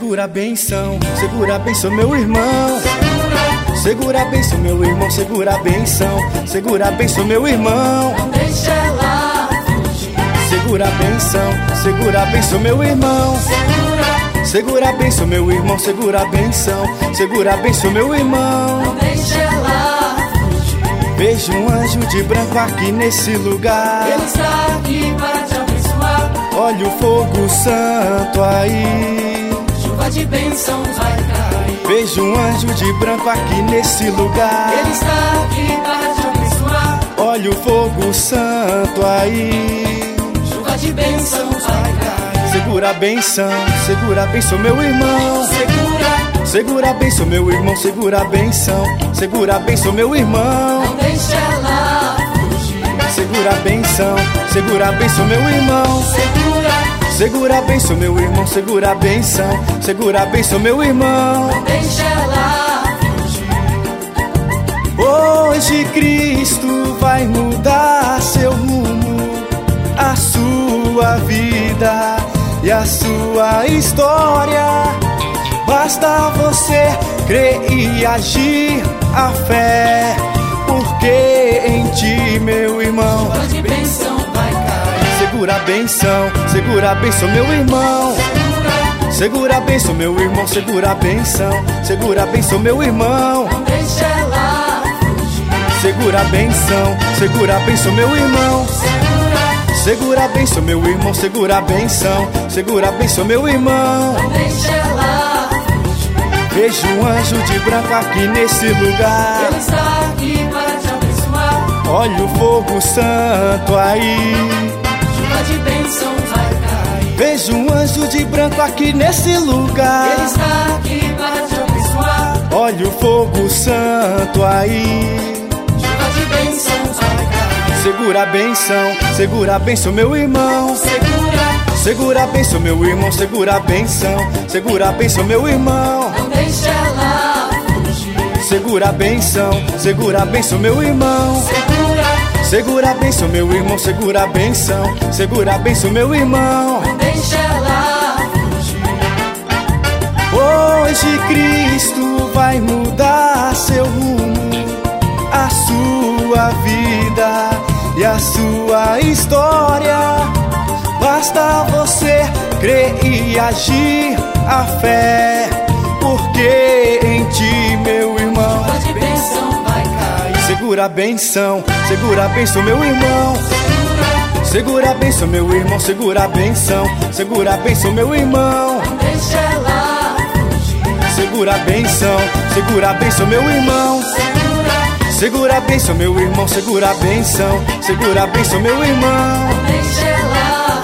segura a benção, segura a benção, meu irmão. Segura a benção, meu irmão, segura a benção, segura a benção, meu irmão. Não deixa ela fugir. Segura a benção, segura a benção, meu irmão. Segura a benção, meu irmão, segura a benção, segura a benção, meu irmão. Não deixa ela fugir. Vejo um anjo de branco aqui nesse lugar. Ele está aqui para te abençoar. Olha o fogo santo aí. Chuva de bênçãos vai cair. Vejo um anjo de branco aqui nesse lugar. Ele está aqui para te abençoar. Olha o fogo santo aí. Chuva de bênçãos vai cair. Segura a benção, meu irmão. Segura a benção, meu irmão, segura a benção, segura a benção, meu irmão. Não deixa ela fugir. Segura a benção, meu irmão. Segura a benção, meu irmão, segura a benção, meu irmão. Não deixa ela fugir. Hoje Cristo vai mudar seu rumo, a sua vida e a sua história. Basta você crer e agir a fé, porque em ti, meu irmão, Chuva de bênção vai cair. segura a benção, meu irmão. Segura a benção, meu irmão, segura a benção, meu irmão. Não deixa ela fugir. Segura a benção, meu irmão. Segura a benção, meu irmão, segura a benção, meu irmão. Não deixa ela fugir. Vejo um anjo de branco aqui nesse lugar. Ele está aqui para te abençoar. Olha o fogo santo aí. Chuva de bênçãos vai cair. Vejo um anjo de branco aqui nesse lugar. Ele está aqui para te abençoar. Olha o fogo santo aí. Chuva de bênçãos vai cair. Segura a benção, meu irmão. Segura a benção, meu irmão, segura a benção, meu irmão. Não deixa ela fugir. Segura a benção, meu irmão. Segura a benção, meu irmão, segura a benção, meu irmão. Não deixa ela fugir. Hoje Cristo vai mudar seu rumo, a sua vida e a sua história. Basta você crer e agir a fé, porque em ti, meu irmão, Chuva de bênção vai cair. segura a benção, meu irmão. Segura a benção, meu irmão, segura a benção, meu irmão. Não deixa ela fugir. Segura a benção, meu irmão. Segura a benção, meu irmão, segura a benção, meu irmão. Não deixa ela